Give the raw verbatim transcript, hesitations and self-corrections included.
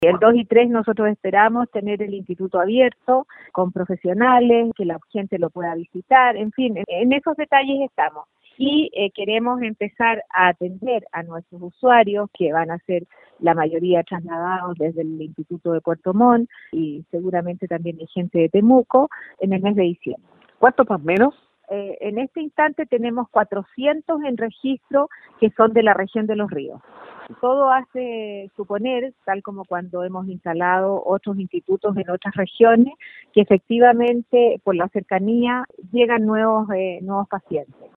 El dos y tres nosotros esperamos tener el instituto abierto, con profesionales, que la gente lo pueda visitar, en fin, en esos detalles estamos. Y eh, queremos empezar a atender a nuestros usuarios, que van a ser la mayoría trasladados desde el Instituto de Puerto Montt y seguramente también hay gente de Temuco, en el mes de diciembre. ¿Cuántos más o menos? Eh, en este instante tenemos cuatrocientos en registro que son de la región de Los Ríos. Todo hace suponer, tal como cuando hemos instalado otros institutos en otras regiones, que efectivamente por la cercanía llegan nuevos, eh, nuevos pacientes.